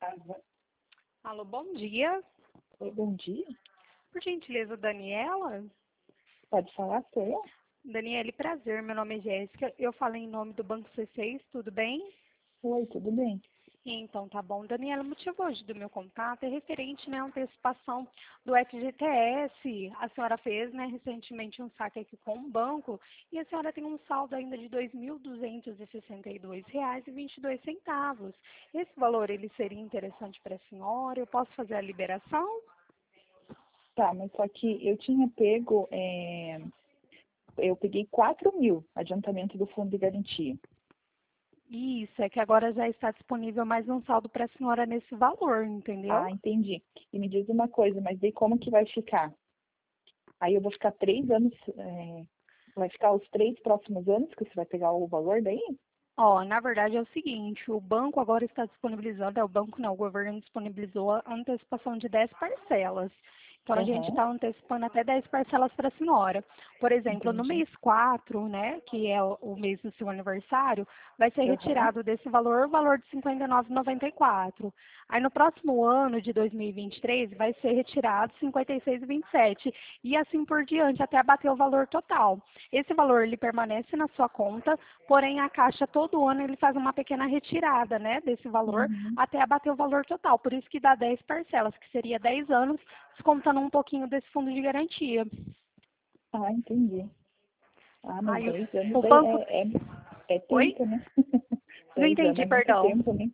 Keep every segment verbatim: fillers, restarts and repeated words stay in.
Casa. Alô, bom dia. Oi, bom dia. Por gentileza, Daniela? Pode falar, sou eu? Daniele, prazer. Meu nome é Jéssica. Eu falo em nome do Banco C seis, tudo bem? Oi, tudo bem? Então, tá bom. Daniela, o motivo hoje do meu contato é referente, né, à antecipação do F G T S. A senhora fez, né, recentemente um saque aqui com o banco e a senhora tem um saldo ainda de dois mil duzentos e sessenta e dois reais e vinte e dois centavos. Esse valor, ele seria interessante para a senhora? Eu posso fazer a liberação? Tá, mas só que eu tinha pego, é, eu peguei quatro mil adiantamento do fundo de garantia. Isso, é que agora já está disponível mais um saldo para a senhora nesse valor, entendeu? Ah, entendi. E me diz uma coisa, mas daí como que vai ficar? Aí eu vou ficar três anos, é, vai ficar os três próximos anos que você vai pegar o valor daí? Ó, na verdade é o seguinte, o banco agora está disponibilizando, é o banco não, o governo disponibilizou a antecipação de dez parcelas. Então a gente Aham, está antecipando até dez parcelas para a senhora. Por exemplo, no entendi. mês quatro, né, que é o o mês do seu aniversário, vai ser Aham, retirado desse valor o valor de cinquenta e nove reais e noventa e quatro centavos. Aí no próximo ano de dois mil e vinte e três vai ser retirado cinquenta e seis reais e vinte e sete centavos e assim por diante até abater o valor total. Esse valor ele permanece na sua conta, porém a Caixa todo ano ele faz uma pequena retirada, né, desse valor uhum. até abater o valor total. Por isso que dá dez parcelas, que seria dez anos, descontando um pouquinho desse fundo de garantia. Ah, entendi. Ah, mas Aí o, dez anos o é, banco. é, é, é Oi? tempo, né? Não Dez anos entendi, é muito perdão. tempo, né?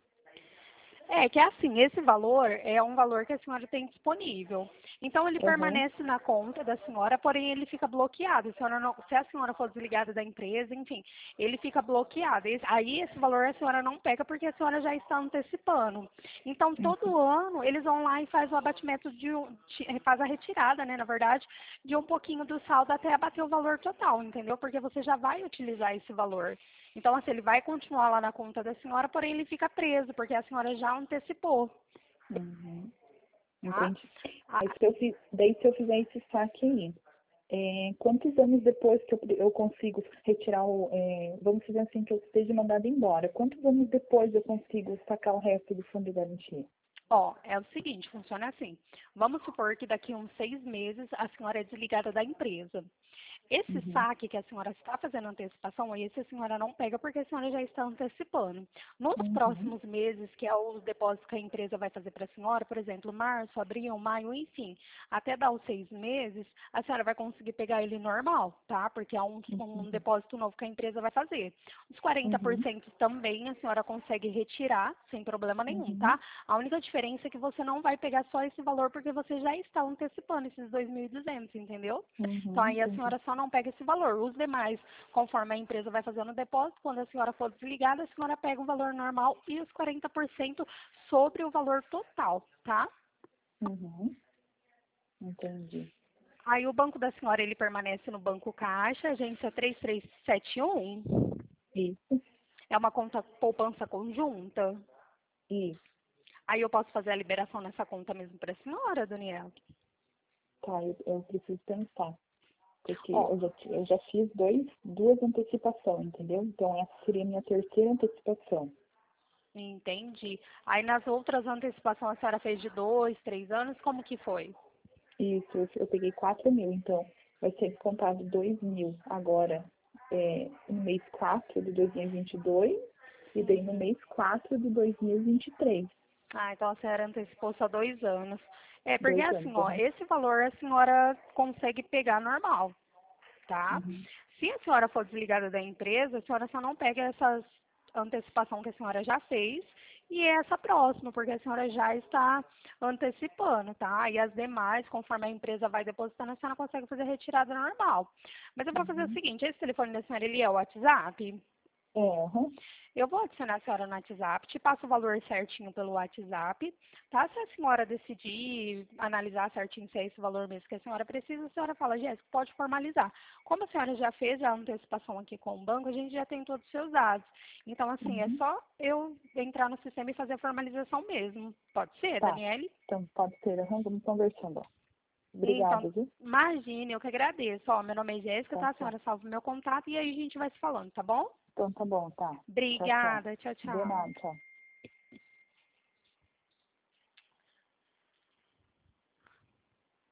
É que é assim, esse valor é um valor que a senhora tem disponível. Então ele Aham, permanece na conta da senhora, porém ele fica bloqueado. A senhora não- se a senhora for desligada da empresa, enfim, ele fica bloqueado. Esse- Aí esse valor a senhora não pega porque a senhora já está antecipando. Então uhum, todo ano eles vão lá e faz o abatimento de um- de- faz a retirada, né, na verdade, de um pouquinho do saldo até abater o valor total, entendeu? Porque você já vai utilizar esse valor. Então, assim, ele vai continuar lá na conta da senhora, porém ele fica preso, porque a senhora já antecipou, uhum. tá? Entendi. Ah, Aí, se eu, fi- daí, se eu fizer esse saque aí, é, quantos anos depois que eu, eu consigo retirar o. É, vamos dizer assim, que eu esteja mandado embora, quantos anos depois eu consigo sacar o resto do fundo de garantia? ó, é o seguinte, funciona assim. Vamos supor que daqui a uns seis meses a senhora é desligada da empresa. Esse Uhum, saque que a senhora está fazendo antecipação, esse a senhora não pega porque a senhora já está antecipando. Nos uhum, próximos meses, que é os depósitos que a empresa vai fazer para a senhora, por exemplo, março, abril, maio, enfim, até dar os seis meses, a senhora vai conseguir pegar ele normal, tá? Porque é um, um uhum, depósito novo que a empresa vai fazer. Os quarenta por uhum, cento também a senhora consegue retirar sem problema nenhum, uhum, tá? A única diferença é que você não vai pegar só esse valor porque você já está antecipando esses dois mil e duzentos, entendeu? Então uhum, aí a entendi. senhora só não pega esse valor. Os demais, conforme a empresa vai fazendo o depósito, quando a senhora for desligada, a senhora pega o valor normal e os quarenta por cento sobre o valor total, tá? Uhum, entendi. Aí o banco da senhora, ele permanece no Banco Caixa, agência três três sete um. Isso, É uma conta poupança conjunta. isso. Aí eu posso fazer a liberação nessa conta mesmo para a senhora, Daniela? Tá, eu, eu preciso pensar. Porque Ó, eu já, ti- eu já fiz dois, duas antecipações, entendeu? Então essa seria a minha terceira antecipação. entendi. Aí nas outras antecipações a senhora fez de dois, três anos, como que foi? Isso, eu, eu peguei quatro mil, então vai ser descontado dois mil agora é, no mês quatro de dois mil e vinte e dois e daí no Uhum. mês quatro de dois mil e vinte e três. Ah, então a senhora antecipou só dois anos. É, porque Dois assim, anos, ó, aham. esse valor a senhora consegue pegar normal, tá? Uhum, Se a senhora for desligada da empresa, a senhora só não pega essa antecipação que a senhora já fez e essa próxima, porque a senhora já está antecipando, tá? E as demais, conforme a empresa vai depositando, a senhora consegue fazer a retirada normal. Mas eu vou fazer o uhum. seguinte, esse telefone da senhora, ele é o WhatsApp? É, aham, Eu vou adicionar a senhora no WhatsApp, te passo o valor certinho pelo WhatsApp, tá? Se a senhora decidir analisar certinho se é esse valor mesmo que a senhora precisa, a senhora fala, Jéssica, pode formalizar. Como a senhora já fez a antecipação aqui com o banco, a gente já tem todos os seus dados. Então, assim, é uhum. só eu entrar no sistema e fazer a formalização mesmo. Pode ser, Tá, Daniele? então pode ser, aham, vamos conversando. Ó. Então, Obrigada, viu? imagine, eu que agradeço. Ó, meu nome é Jéssica, Tá, tá? A tá. senhora salva o meu contato e aí a gente vai se falando, tá bom? Então tá bom, tá. Tchau, tchau. Obrigada, tchau, De tchau. nada, tchau.